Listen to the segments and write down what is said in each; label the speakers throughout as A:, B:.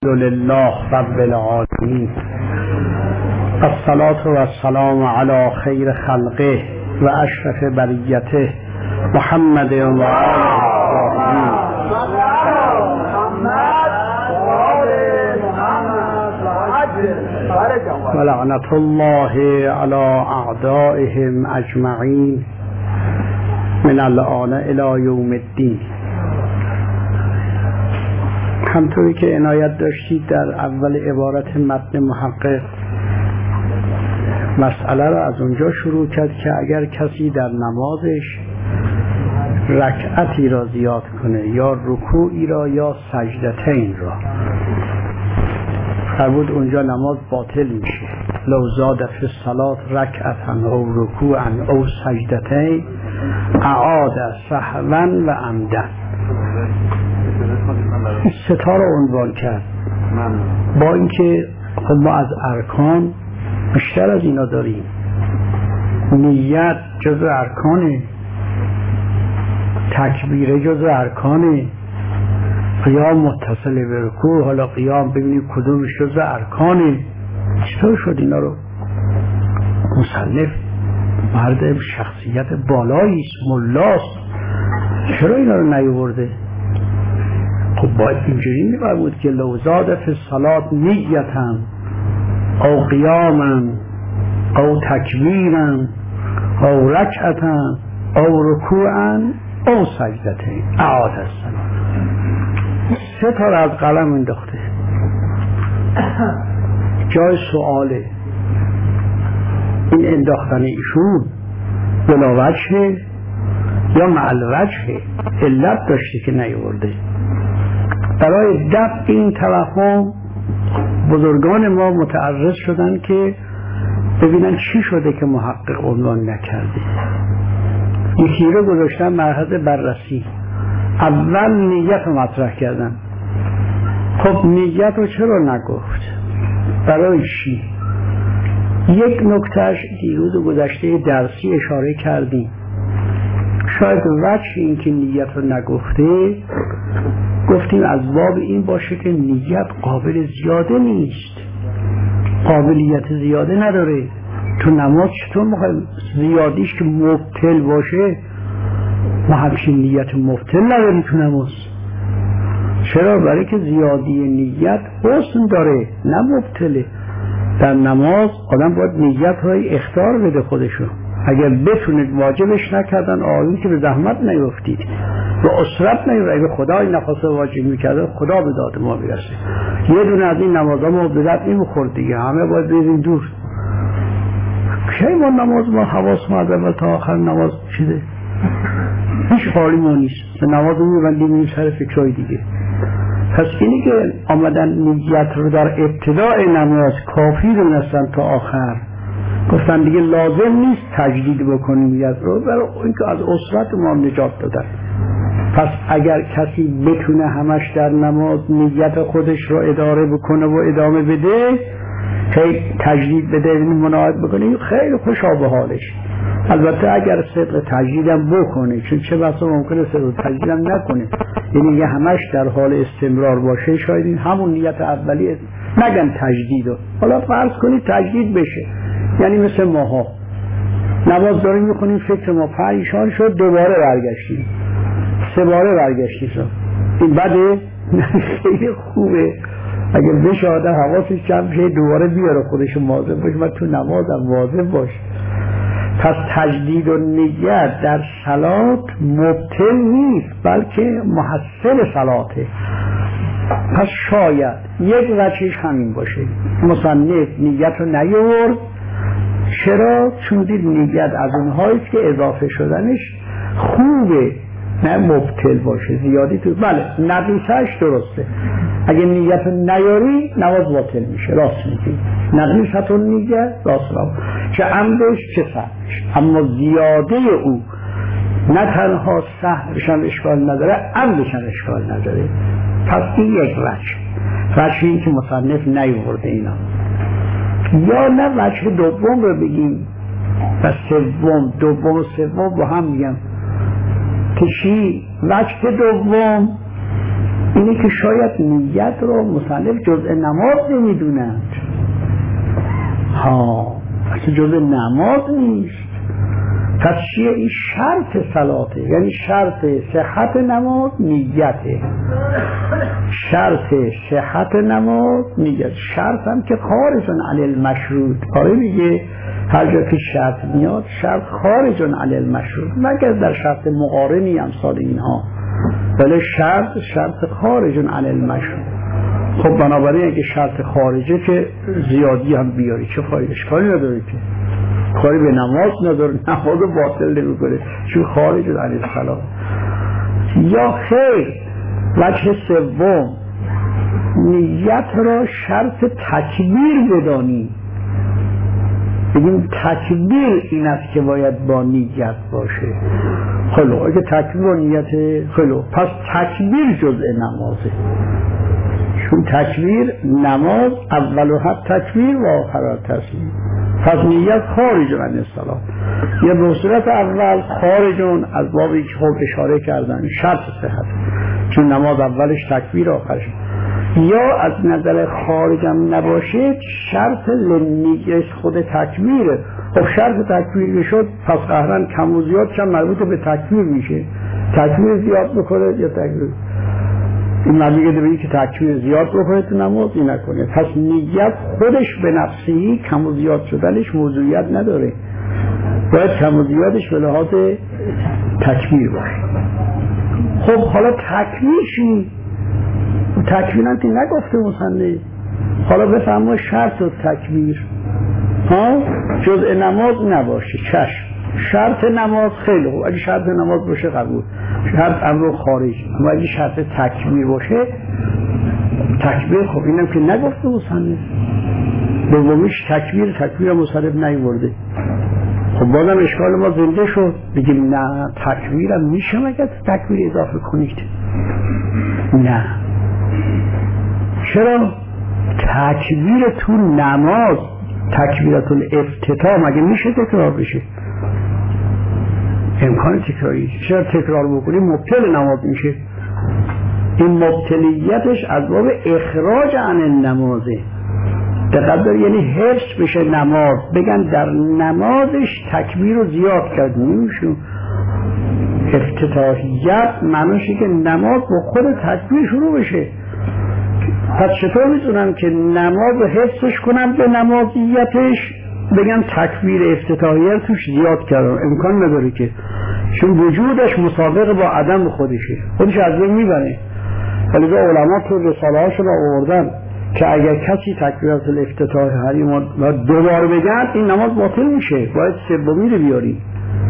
A: لله رب العالمین الصلاة و السلام علی خیر خلقه و اشرف بریته محمد و و لعنت الله علی اعدائهم اجمعین من الآن الی یوم الدین. همطوری که عنایت داشتید در اول عبارت متن محقق مسئله را از اونجا شروع کرد که اگر کسی در نمازش رکعتی را زیاد کنه یا رکوعی را یا سجدتین را، فرمود اونجا نماز باطل میشه. لو زاد فی الصلاة رکعتا او رکوعا او سجدتین اعاد سهوا و عمدا. ستا را عنوان کرد، با اینکه خب ما از ارکان بیشتر از اینا داریم. نیت جزء ارکانه، تکبیره جزء ارکانه، قیام متصل به رکوع، حالا قیام ببینید کدومش جزء ارکانه. چطور شد اینا رو؟ مصنف مرد شخصیت بالایی است، ملاست، چرا اینا رو نیاورده؟ خب باید اینجوری می‌فرمود که لو زاد فی الصلاة نیتا او قیاما او تکبیرا او رکعتا او رکوعا او سجدتین اعاد الصلاة. سه تا از قلم انداخته. جای سؤاله این انداختن ایشون بلا وجه یا معل وجه علت داشته که نیاورده. برای دفع این توهم بزرگان ما متعرض شدن که ببینن چی شده که محقق عنوان نکرده. یکی رو گذاشتن مرحله بررسی، اول نیت رو مطرح کردن. خب نیت رو چرا نگفت؟ برای چی؟ یک نکتهش دیروز گذشته درسی اشاره کردیم. شاید وجه این که نیت رو نگفته گفتیم از باب این باشه که نیت قابل زیاده نیست، قابلیت زیاده نداره. تو نماز چطور میخوایم زیادیش که مبتل باشه؟ ما همچین نیت مبتل نداریم تو نماز. چرا؟ برای که زیادی نیت حسن داره نه مبتله. در نماز آدم باید نیت های اختیار بده خودشو. اگر بتونید واجبش نکردن آیون که به زحمت نیفتید، به اسرت نیفتید. اگر خدای نخواسته واجب میکرده خدا به داد ما میرسه. یه دونه از این نمازها ما به داد نمیخورد دیگه، همه باید بریم دور. کی ما نماز ما حواس ما از اول تا آخر نماز چیده هیچ حالی ما نیست، به نماز میبندیم این سر فکرهای دیگه. پس اینی که آمدن نیت رو در ابتدای نماز کافی دونستن تا آخر، گفتن دیگه لازم نیست تجدید بکنیم نیت رو، برای اینکه از اسرت ما نجات دادن. پس اگر کسی بتونه همش در نماز نیت خودش رو اداره بکنه و ادامه بده، خیلی تجدید بده مناعت بکنه، خیلی خوشا به حالش. البته اگر صدق تجدیدم بکنه، چون چه بسا ممکنه صدق تجدیدم نکنه، یعنی یه همش در حال استمرار باشه، شاید این همون نیت اولیه نگن تجدیدو. حالا فرض کنید تجدید بشه، یعنی مثل ماها نماز داریم میخونیم فکر ما پریشان شد، دوباره برگشتیم، 3 باره برگشتیم. این بده؟ خیلی خوبه. اگر بشه آدم حواسش جمع شه دوباره بیاره خودشو مواظب باشه و تو نمازم مواظب باشه. پس تجدید و نیت در صلات مبطل نیست، بلکه محصل صلاته. پس شاید یک وجهش همین باشه، مصنف نیت رو نیاورد. چرا؟ چون دید نیت از اونهایی که اضافه شدنش خوبه، نه مبطل باشه زیادی تو. بله نقیصهش درسته، اگه نیت رو نیاری نماز باطل میشه، راست میگی. نقیصت و نیت راست را چه عمدش چه سهوش، اما زیاده او نه تنها سهوش هم اشکال نداره، عمدش هم اشکال نداره. پس این یک وجه این که مصنف نیاورده اینا. یا نه وجه دوم رو بگیم و دوم و سوم با هم میگم که چی؟ وجه دوم اینه که شاید نیت رو مصنف جزء نماز نمیدونند. اصلا جزء نماز نیست. پس چیه؟ این شرط صلاته، یعنی شرط صحت نماز نیته. شرط صحت نماز نیت. شرط هم که خارج عن المشروط. آره میگه هر جا که شرط میاد شرط خارج عن المشروط، مگر در شرط مقارنی امثال اینها، ولی شرط خارج عن المشروط. خب بنابراین اگه شرط خارجه که زیادی هم بیاری چه فایده؟ اشکالی نداره که، کاری به نماز نداره، نماز باطل نمیکنه چون خارج عن الصلاة. یا خیر، وجه سوم، نیت را شرط تکبیر بدانی. بگیم تکبیر این است که باید با نیت باشه. خلو اگه تکبیر و نیت خلو، پس تکبیر جزء نمازه، چون تکبیر نماز اولها تکبیر و آخرها تسلیم. پس نیت خارج عن الصلاة. یا به صورت اول خارجون از بابی که خوب اشاره کردن شرط صحت، چون نماز اولش تکبیر آخرش. یا از نظر خارجم نباشه شرط لنیت خود تکبیره. خب شرط تکبیر شد، پس قهرن کم و زیاد چند مربوط به تکبیر میشه. تکبیر زیاد بکنه یا تکبیر، این معنی که که تکبیر زیاد بکنه تو نماز این نکنه. پس نیت خودش به نفسی کم و زیاد شدنش موضوعیت نداره، باید کم و زیادش به لحاظ تکبیر باشه. خب حالا تکبیر چی؟ تکبیر هم که نگفته مصنف. حالا بفرما شرط و تکبیر جزء نماز نباشه. چشم، شرط نماز خیلی خوب، اگه شرط نماز باشه قبول، شرط امر خارج. اما اگه شرط تکبیر باشه، تکبیر خب اینم که نگفته مصنف. دومیش تکبیر مصنف نیورده. خب بازم اشکال ما زنده شد، بگیم نه تکبیرم میشه مگه تکبیر اضافه کنید؟ نه. چرا؟ تکبیر تو نماز، تکبیرت الافتتاح مگه میشه تکرار بشه؟ امکان تکراری. چرا تکرار بکنی مبطل نماز میشه؟ این مبطلیتش از باب اخراج عن النمازه. دقت داری، یعنی حفظ بشه نماز، بگن در نمازش تکبیر رو زیاد کرد، نمیشه. افتتاحیت معنیشه که نماز با خود تکبیر شروع بشه. پس چطور میتونم که نماز رو حفظش کنم به نمازیتش بگم تکبیر افتتاحیه توش زیاد کردم؟ امکان نداره که، چون وجودش مسابقه با عدم خودش از بین میبره. ولی علما تو رساله هاشون آوردن که اگر کسی تکبیرات الافتتاح حریم دوباره بگن این نماز باطل میشه، باید سومی رو بیاری.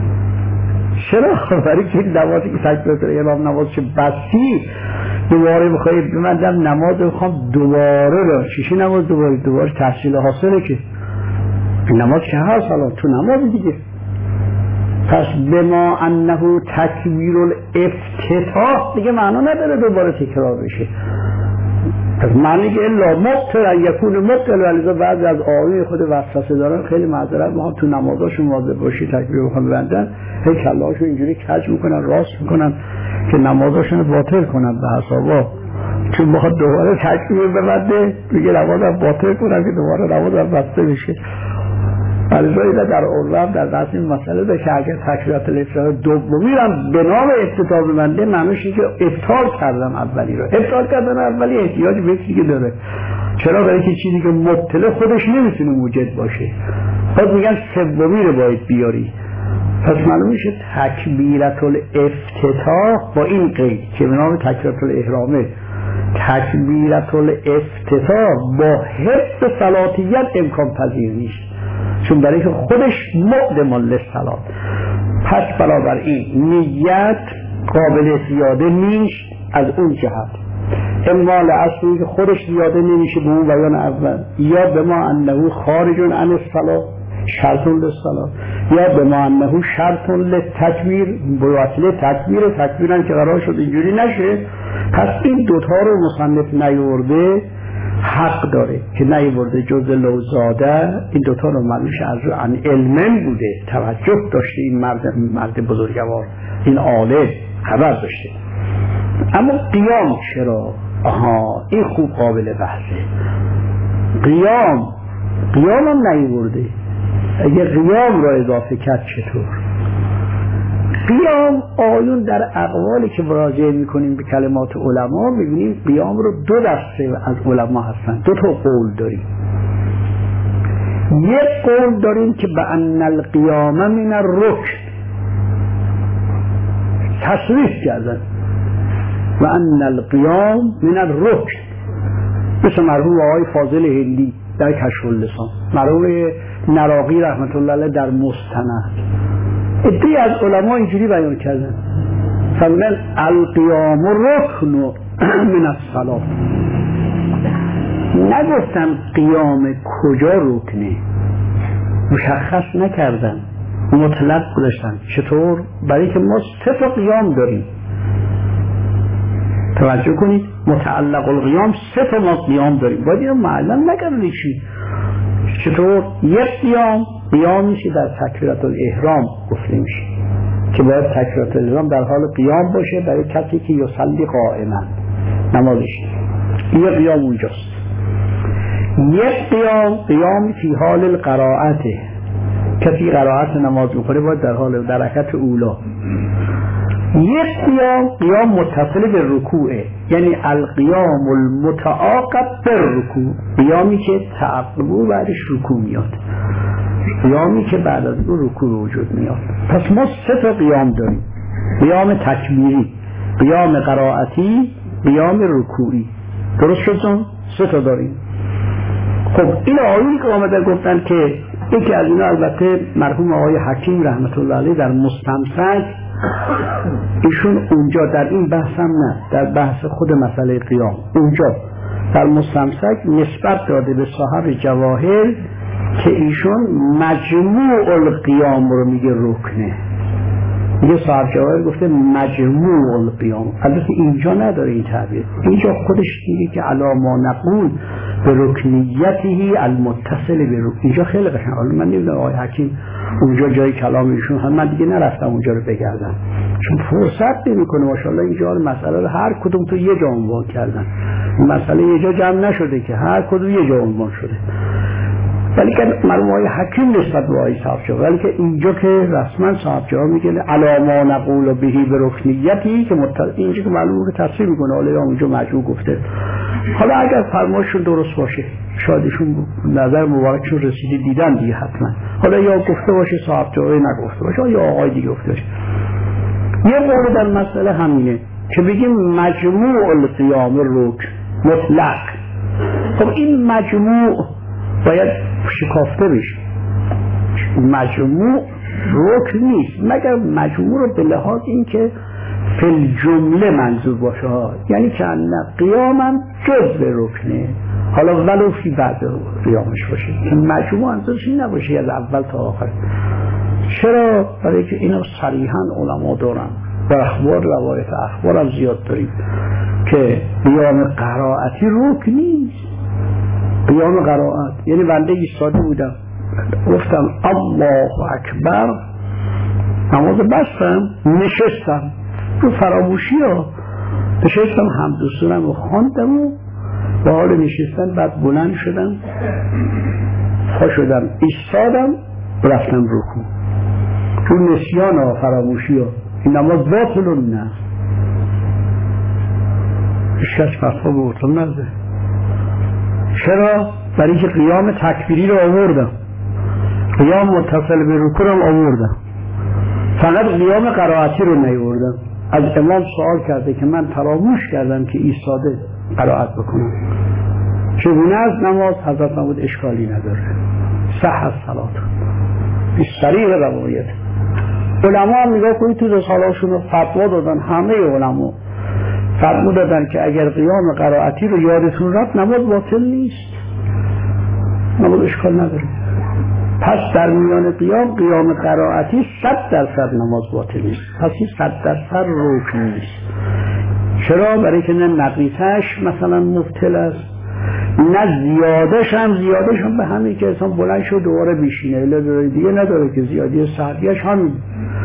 A: چرا؟ برای که نمازی که تکبیرات الاحرام نماز چه بسی دوباره بخواهی بمندم نماز بخوام دوباره را چیشی نماز دوباره تحصیل حاصله که این نماز که هست حالا تو نماز دیگه. پس به ما انه تکبیر الافتتاح دیگه معنا نداره دوباره تکرار بشه. پس معنی که الا مبتل یکون مبتل، ولی بعضی از آیه خود وسوسه دارن خیلی معذرت ما تو نمازاشون واظب باشی تکبیر بخوام ببندن، هی کلهاشو اینجوری کج میکنن راست میکنن که نمازاشون باطل کنن به حسابا، چون بخواد دوباره تکبیر ببنده میگه نمازم باطل کنم که دوباره نمازم بسته بشه. علیزایی در اولم در دست این مسئله ده که اگر تکبیرات الافتتاح دومی رو به نام افتتاح ببنده معنیش اینه که ابطال کردم اولی رو. ابطال کردن اولی احتیاج به چیزی داره. چرا؟ برای که چیزی که مبطل خودش نمیتونه موجد باشه. پس میگن سومی رو باید بیاری. پس معلوم میشه تکبیرات الافتتاح با این قید که به نام تکبیرات الاحرامه، تکبیرات الافتتاح با حفظ صلاتیت امکان پذیر نیست، چون برای که خودش مقدم للصلاة. پس بنابراین نیت قابل زیاده نیست از اون جهت، اما اصلی که خودش زیاده نمیشه به اون بیان اول، یا به ما انه خارج عن الصلاة شرط للصلاة، یا به ما انه شرط للتکبیر بواسطه تکبیرن که قرار شد اینجوری نشه. پس این دوتا رو مصنف نیورده، حق داره که نیورده جز لوزاده. این دوتا رو معلومش از رو عن علمن بوده، توجه داشته این مرد بزرگوار، این عالم خبر داشته. اما قیام چرا؟ این خوب قابل بحثه. قیام هم نیورده. اگه قیام را اضافه کرد چطور؟ قیام آیون در اقوالی که مراجعه میکنیم به کلمات علما میبینیم قیام رو دو دسته از علما هستن. دو تا قول داریم. یک قول داریم که به ان القیام من الرکن، تصریح کردن و ان القیام من الرکن، مثل مرحوم آقای فاضل هندی در کشف اللسان، مرحوم نراقی رحمت الله علیه در مستند. عده‌ای از علما اینجوری بیان کردن فرمودن القیام رکن من الصلاة. نگفتن قیام کجا رکنه، مشخص نکردن، مطلق گذاشتن. چطور؟ برای که ما 3 تا قیام داریم. توجه کنید، متعلق القیام 3 تا ما قیام داریم، باید اینو معلم نکردن. چطور؟ یک قیامی که در تکبیرات الاحرام گفته میشه که باید تکبیرات الاحرام در حال قیام باشه برای کسی که یصلی قائما نمازش. یک قیام اونجاست. یک قیام فی حال القراءت، کسی قرائت نماز میکنه باید در حال در رکعت اولا. یک قیام متصل به رکوعه، یعنی القیام المتعاقب بالرکوع، قیامی که تعقب و بعدش رکوع میاد، قیامی که بعد از اون رکوع وجود میاد. پس ما 3 تا قیام داریم: قیام تکبیری، قیام قرائتی، قیام رکوعی. درست شد؟ 3 تا داریم. خب این آیونی که آمده گفتن که یکی از اینا البته مرحوم آقای حکیم رحمت الله علیه در مستمسک، ایشون اونجا در این بحث هم نه، در بحث خود مسئله قیام اونجا در مستمسک نسبت داده به صاحب جواهر که ایشون مجموع القیام رو میگه رکنه. میگه صاحب جواهر گفته مجموع القیام. البته اینجا نداره این تعبیر، اینجا خودش میگه که علی ما نقول به رکنیته المتصل به رکن. اینجا خیلی قشنگه. حالا من نمیدونم آقای حکیم اونجا جای کلام ایشون هم، من دیگه نرفتم اونجا رو بگردم چون فرصت نمیکنه. ماشاءالله اینجا مسئله رو هر کدوم تو یه جا عنوان کردن. مسئله یه جا جمع نشده که هر کدوم یه جا عنوان شده. ولی که مرحوم آقای حکیم نسبت به آقای صاحب جواب، ولی که اینجا که رسما صاحب جواب میگه علی ما نقول بهی به رکنیتی که اینجا که معلومه که تصریح میکنه. حالا یا اونجا مجموع گفته. حالا اگر فرمایشون درست باشه، شایدشون نظر مبارکشون رسیدی دیدن دیگه حتما. حالا یا گفته باشه صاحب جواب نگفته باشه یا آقای دیگه گفته باشه. یه قول در مسئله همینه که بگیم مجموع القیام رکن مطلق. خب این مجموع باید شکافته بشه. مجموع رکن نیست مگر مجموع رو به لحاظ این که فی جمله منظور باشه، یعنی که قیامم جزء رکنه، حالا ولو فی بعد قیامش باشه. مجموع منظورش این نباشه از اول تا آخر. چرا؟ برای که اینا صریحا علما دارن و اخبار روایت اخبار هم زیاد داریم که قیام قرائتی رکن نیست. قیام قرائت یعنی بنده ایستاده بودم گفتم الله اکبر، نماز بستم، نشستم رو فراموشی ها نشستم، حمد و سورم رو خواندم و با حال نشستن بعد بلند شدم، پا شدم، ایستادم، رفتم رکوع. چون نسیان ها فراموشی ها این نماز باطل نه، هیچکس فتوا به باطل نده. چرا؟ برای که قیام تکبیری رو آوردم، قیام متصل به رکوع رو آوردم، فقط قیام قرائتی رو نیاوردم. از امام سوال کرده که من فراموش کردم که ایستاده قرائت بکنم، چگونه از نماز؟ حضرت فرمود اشکالی نداره، صح الصلاة. صریح روایت. علما هم نگاه کنید تو رساله‌هاشون رو فتوا دادن، همه علما فتوا دادن که اگر قیام قرائتی رو یادتون رفت نماز باطل نیست، نماز اشکال نداره. پس در میان قیام قرائتی 100% نماز باطل نیست، پس 100% رکن نیست. چرا؟ برای که نه نقیصش مثلا مبطل است، نه زیادش هم به همین که انسان بلند شد دوباره بیشینه، دیگه نداره که زیادی سهویش همین.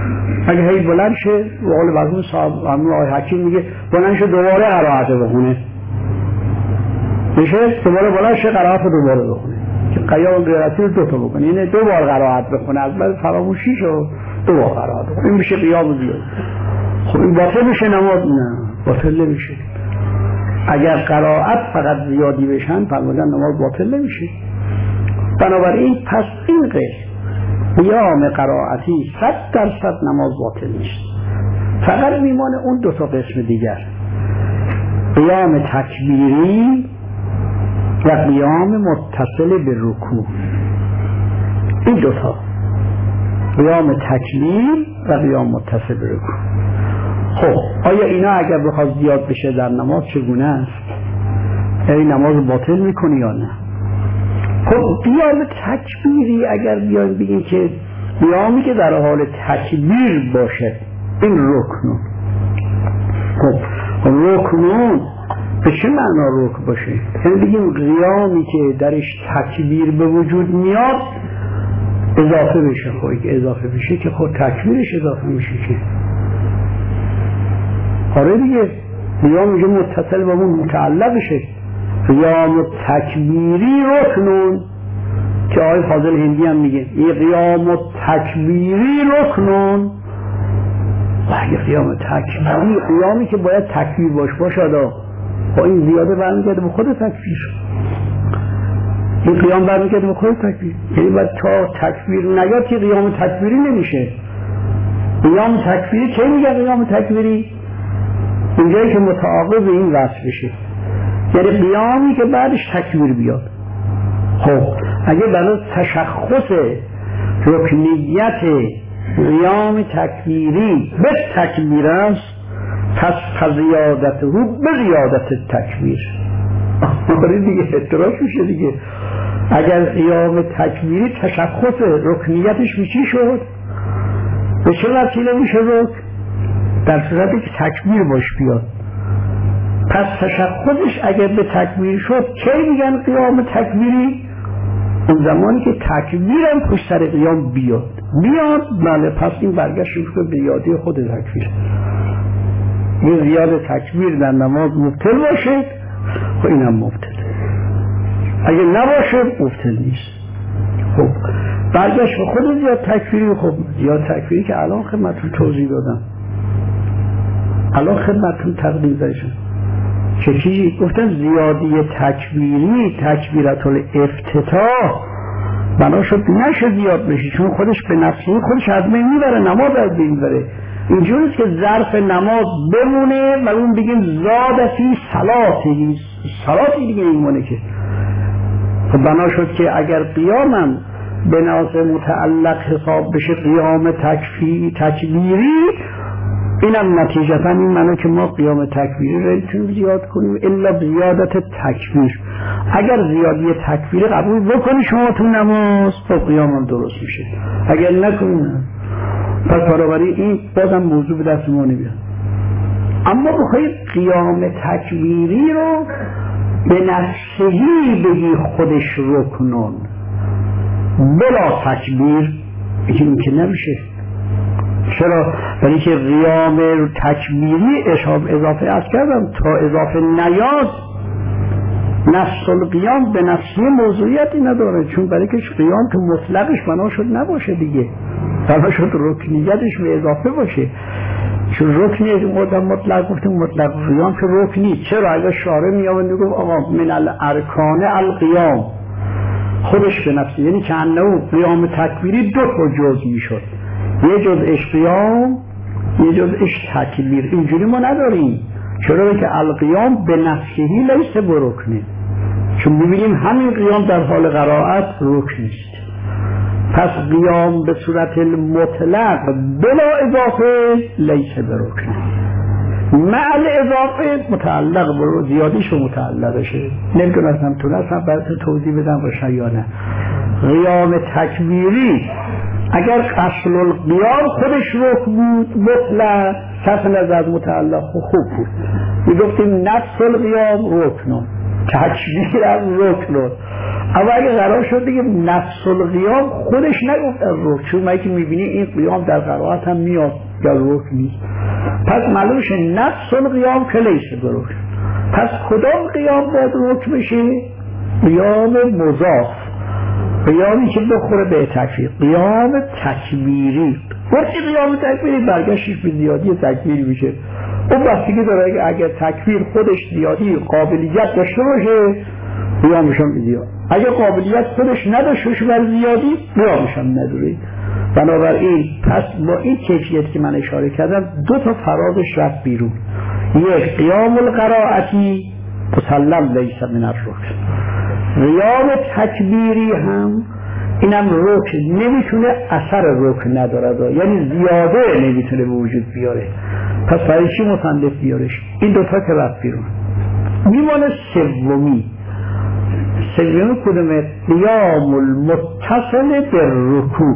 A: اگه هی بلند شه به قول مرحوم صاحب آقای حکیم میگه بلند شه دوباره قرائت بخونه، میشه دوباره بلند شه قرائت دوباره بخونه که قیام قرائتی رو 2 تا بکنه، یعنی 2 بار قرائت بخونه، از بعد فراموشی شو 2 بار قرائت بخونه، این میشه قیام زیاد. خب این باطل میشه نماز؟ نه باطل نمیشه. اگر قرائت فقط زیادی بشن فرمودن نماز باطل نمیشه. بنابراین پس این قسم قیام قرائتی 100% نماز باطل نیست، فقط میمانه اون 2 تا قسم دیگر، قیام تکبیری و قیام متصل به رکوع. این 2 تا، قیام تکبیر و قیام متصل به رکوع. خب آیا اینا اگر بخواد زیاد بشه در نماز چگونه است؟ این نماز باطل میکنه یا نه؟ خب قیام تکبیری اگر بیایم بگیم که قیامی که در حال تکبیر باشه این رکنون. خب رکنون به چه معنا رکن باشه؟ یعنی بگیم قیامی که درش تکبیر به وجود میاد اضافه بشه. خب که اضافه بشه که خود تکبیرش اضافه میشه که آره دیگه، قیام میشه متصل با اون متعلق بشه. قیام تکبیری رکنون که آقای فاضل هندی هم میگه این قیام تکبیری رکنون. و اگه قیام تکبیری قیامی که باید تکبیر باشه با این زیاده برمیگرده به خود تکبیر، این قیام برمیگرده به خود تکبیر، یعنی باید تا تکبیر نیاد که قیام تکبیری نمیشه. قیام تکبیری که میگه قیام تکبیری اینجایی که متعاقب این وصف بشه، یعنی قیامی که بعدش تکبیر بیاد. خب اگه برای تشخص رکنیت قیام تکبیری به تکبیر است پس فزیادته به زیادت تکبیر. آره دیگه اعتراض میشه دیگه. اگر قیام تکبیری تشخص رکنیتش به چی شد؟ به چه وسیله میشه رکن؟ در صورتی که تکبیر باش بیاد. پس تشخصش اگر به تکبیر شد کی میگن قیام تکبیری؟ اون زمانی که تکبیرم پشت سر قیام بیاد. بله پس این برگشت میشه به یادی خود تکبیر. یه زیاد تکبیر در نماز مبطل باشه خب اینم مبطل، اگه نباشه مبطل نیست. خب برگشت به خود زیاد تکبیری. خب زیاد تکبیری که الان خدمتتون توضیح دادم، الان خدمتتون تقدیم داشتم که چی گفتن زیادی تکبیری تکبیرت الافتتاح بنا شد نشه زیاد بشه، چون خودش به نفسی خودش از بین میبره، نماز از بین میبره. اینجوریست که ظرف نماز بمونه و اون بگیم زادتی صلاتی دیگه ایمونه که خب بنا شد که اگر قیامم به ناس متعلق حساب بشه قیام تکبیری، اینم نتیجتا این معنی که ما قیام تکبیری رو نمیتونیم زیاد کنیم الا زیادت تکبیر. اگر زیادی تکبیری قبول بکنی شما تو نماز خب قیامم درست میشه، اگر نکنیم پس بنابراین این بازم موضوع به دست ما نمیاد. اما بخواید قیام تکبیری رو به نفسهی بگی خودش رکنون بلا تکبیر این که نمیشه. چرا؟ برای که قیام تکبیری اضافه از کردم تا اضافه نیاد نفس القیام به نفسی موضوعیتی نداره، چون برای که قیام تو مطلقش بنا شد نباشه دیگه، بنا شد رکنیتش به اضافه باشه. چون رکنی مطلق گفتیم مطلق قیام که رکنی. چرا؟ اگر شارع میامد میگفت آقا من الارکان القیام خودش به نفسی، یعنی که انه قیام تکبیری 2 تا جز میشد، یه جزءش قیام یه جزءش تکبیر. اینجوری ما نداریم. چرا؟ که القیام به نفسهی لیس برکنه، چون میبینیم همین قیام در حال قرائت رکن است. پس قیام به صورت مطلق بلا اضافه لیس برکنه، مع الاضافه متعلق برو زیادیش و متعلقشه. نمیدونستم تونستم براتون توضیح بدم باشه یا نه. قیام تکبیری اگر اصل القیام خودش رکن بود مطلق صرف نظر از متعلق خوب بود، میگفتیم نفس القیام رکنون تکبیر از رکنون. اما اگه قرار شد دیگه نفس القیام خودش نگفت از رکن، چون ما که میبینی این قیام در قرائت هم میاد یا رکن نیست، پس معلوم شه نفس القیام که لیس برکن. پس کدام قیام باید رکن بشه؟ قیام مضاف، قیامی که بخوره به تکبیر، قیام تکبیری. وقتی قیام تکبیری برگشتش به زیادی تکبیر میشه، اون بستگی داره اگر تکبیر خودش زیادی قابلیت داشته باشه قیامشان زیاد، اگر قابلیت خودش نداشته باشه بر زیادی قیامشان نداره. بنابراین پس با این کیفیت که من اشاره کردم دو تا فرازش رفت بیرون. یک قیام القرائتی مسلم لیس من الرکن، قیام تکبیری هم اینم رکن نمیتونه اثر رکن نداره، یعنی زیاده نمیتونه به وجود بیاره. پس برای چی مصنف بیارش؟ این دوتا که رفت بیرون. میمانه سومی کدومه؟ قیام المتصل بالرکوع،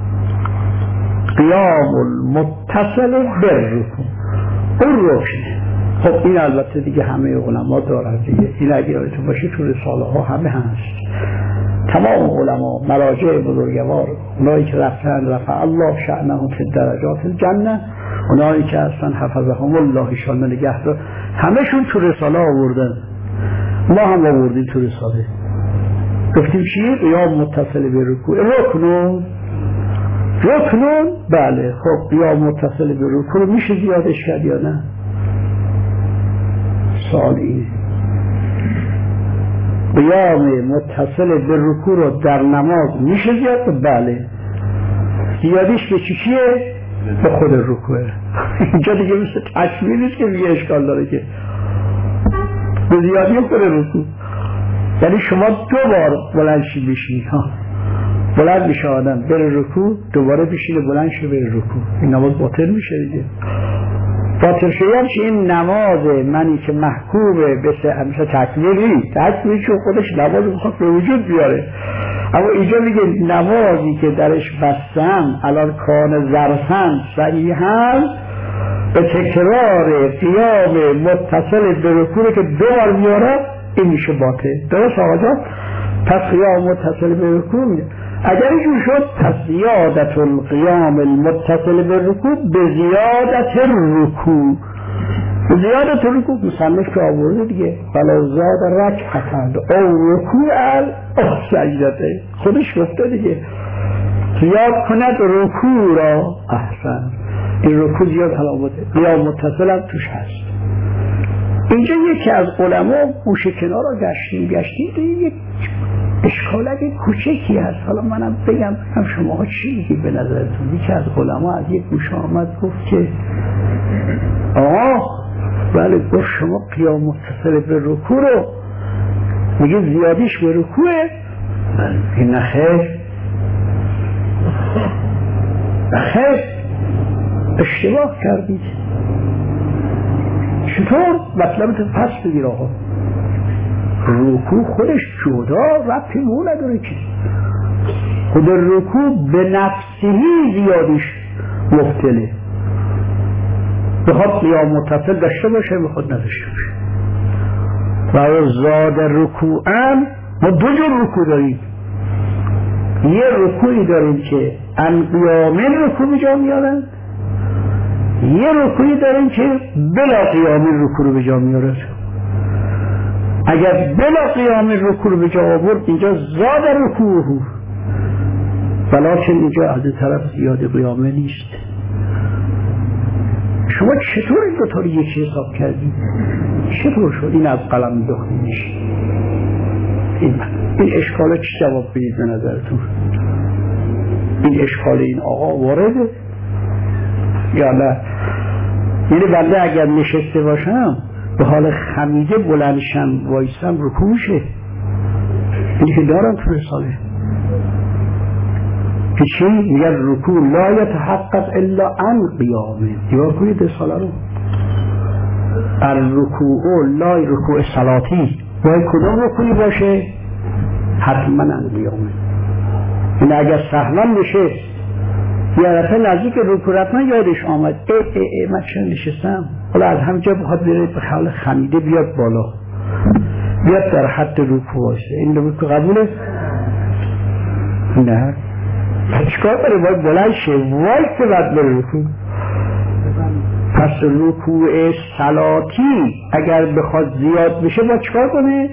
A: قیام المتصل بالرکوع اون رکنه. خب این البته دیگه همه علما دارن دیگه، این اگه یادتون باشه تو رساله ها همه هست، تمام علما مراجع بزرگوار، اونایی که رفع الله شأنهم فی درجات الجنه، اونایی که اصلا حفظهم الله شان نگهدار، همشون تو رساله آوردن، ما هم آوردیم تو رساله. گفتیم چی؟ قیام متصل به رکوع رکنون. بله خب قیام متصل به رکوع میشه زیادش کرد یا نه؟ سوال اینه. قیام متصل به رکوع رو در نماز میشه زیاد؟ بله. زیادیش به چیه؟ به خود رکوعه. اینجا دیگه مثل تکمیل نیست که میگه اشکال داره که به زیادی خود رکوع، یعنی شما دو بار بلند شی بشینی، بلند میشه آدم بره رکوع، دوباره بشینه بلند شه بره رکوع، این نماز باطل میشه دیگه. باطل شدن چه؟ این نماز منی که محکومه به همیشه تکمیلی چون خودش نماز میخواد به وجود بیاره، اما اینجا میگه نمازی که درش بستم الان کان ظرفن صحیحاً به تکرار قیام متصل به رکوع که دو بار میاره این میشه باطل. درست آقا جان؟ پس قیام متصل به رکوع میده. اگر اینجور شد پس زیادت القیام المتصل به رکوع به زیادت الرکوع، به زیادت الرکوع مصنف که آورده دیگه، فلا زاد رکعتن او رکوعا او سجدته، خودش گفته دیگه زیاد کند رکوع را احسن. این رکوع زیاد حلاوته، قیام متصل هم توش هست. اینجا یکی از علما گوشه کنار را گشتیم دیگه اشکالت کوچکی هست. حالا منم بگم شما چی میگید به نظرتون؟ یکی از علما از یک گوشه آمد گفت که بله، گفت شما قیام متصل به رکوع رو میگه زیادیش به رکوعه؟ این نخیر اشتباه کردید. چطور؟ مطلبت پس بگیر آقا، رکوع خودش جدا ربطی مو نداره که خود رکوع به نفسهی زیادیش مبتله، بخواد قیام متصل داشته باشه بخواد نداشته باشه. و زاد رکوعن ما دو جور رکوع داریم، یه رکوعی داریم که ان قیامین رکوع به جا میارن، یه رکوعی داریم که بلا قیامین رکوع رو به جا میارن. اگر بلا قیامین رکوع رو به جا آورد اینجا زاد رکوعه، ولیکن اینجا از طرف زیاد قیامه نیست. شما چطور این دو تا رو یکی حساب کردید؟ چطور شد این از قلم انداخته میشه؟ این اشکال چی جواب بدید به نظرتون؟ این اشکال این آقا وارده یا نه؟ یعنی بنده اگر نشسته باشم به حال خمیده بلندشم وایستم رکوع میشه؟ اینی که دارم تو رساله که چی؟ میگن رکوع لا یتحقق الا عن قیامه. دیوار کنید رساله رو، الرکوع لا رکوع صلاتی باید کدام رکوعی باشه؟ حتما عن قیامه. این اگر سهوا نشست یه رفت نزدیک رکوع رفتن یادش آمد من چرا نشستم، حالا از همجا بخواد بره به حال خمیده بیاد بالا، بیاد در حد رکوع باشه. این رکوع قبوله؟ نه. چیکار کنه؟ باید بلند شه وایسه بعد بره رکوع. پس رکوع صلاتی اگر بخواد زیاد بشه باید چیکار کنه؟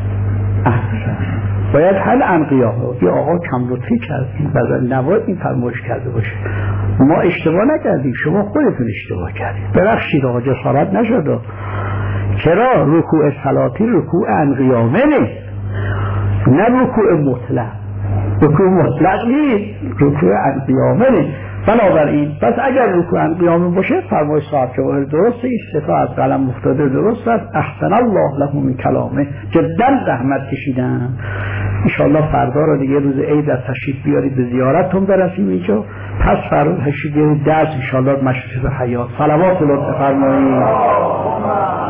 A: باید حل عن قیامه. یه آقا کم لطفی کردیم بعد نباید این فرمایش کرده باشه. ما اشتباه نکردیم، شما خودتون اشتباه کردید. ببخشید آقا جسارت نشد. چرا؟ رکوع صلاتی رکوع عن قیامه نیست، نه رکوع مطلق. رکوع مطلق نیست، رکوع عن قیامه نیست. بنابراین پس اگر رکوع عن قیامه باشه فرمایش صاحب جواهر درسته، استفاده از قلم مفتاده درست است. احسن الله له من کلامه. جدا زحمت کشیدن. انشاءالله فردا رو دیگه روز عید از تشریف بیارید به زیارتتون برسیم اینجا. پس فردا تشریف بیارید درس انشاءالله مشروط حیات. صلوات الله فرمایید.